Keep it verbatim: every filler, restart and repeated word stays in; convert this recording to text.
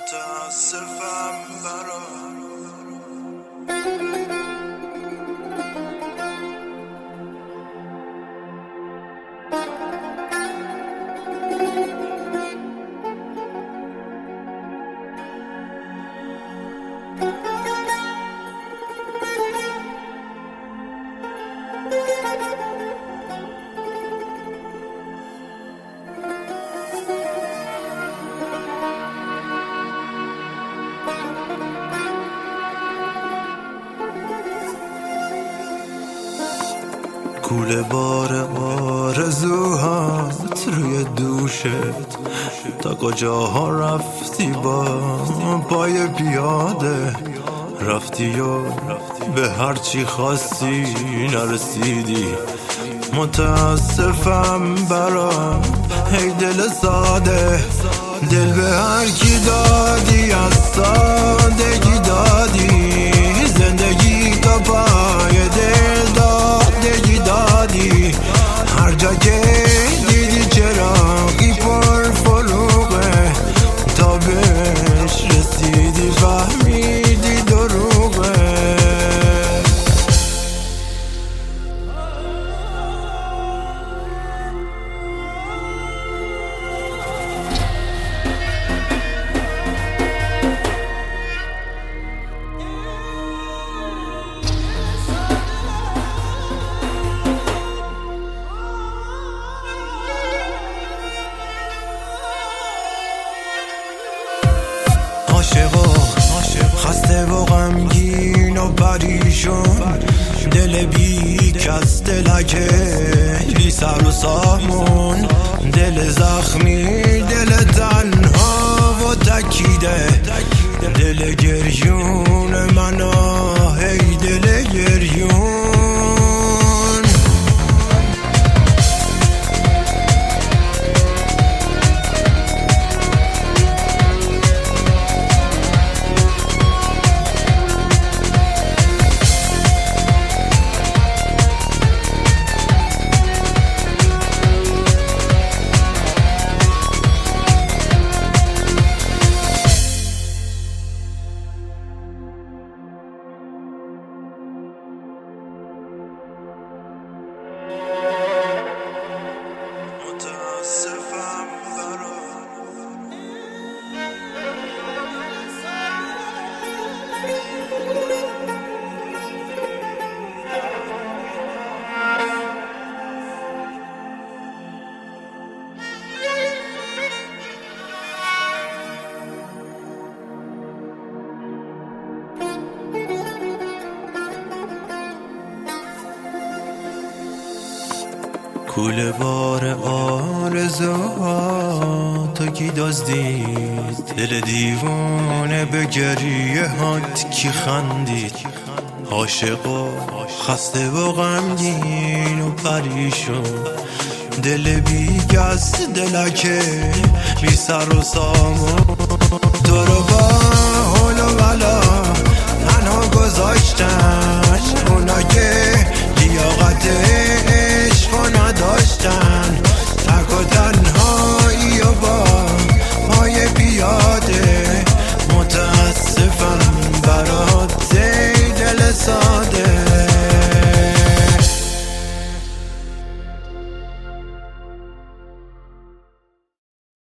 متاسفم برات. کوله بار آرزوهات روی دوشت، تا کجاها رفتی با پای پیاده؟ رفتی و به هرچی خواستی نرسیدی. متاسفم برات ای دل ساده، دل به هر کی دادی از سادگی دادی، زندگی تا پای دل دادگی دادی. هر جا که دیدی چراغی پر فروغه، تا بهش رسیدی فهمیدی دروغه. عاشق و خسته و غمگین و پریشون، دل بی کس، دلکه بی سر و سامون، دل زخمی، دل تنها و تکیده، دل گریون منو هی دل گریون. متاسفم برات. کوله بار آرزوهات کی دزدید، دل دیوانه به گریه هات کی خندید؟ عاشق و خسته و غمگین و پریشون، دل بی کس، دلکه بی سر و سامون، تو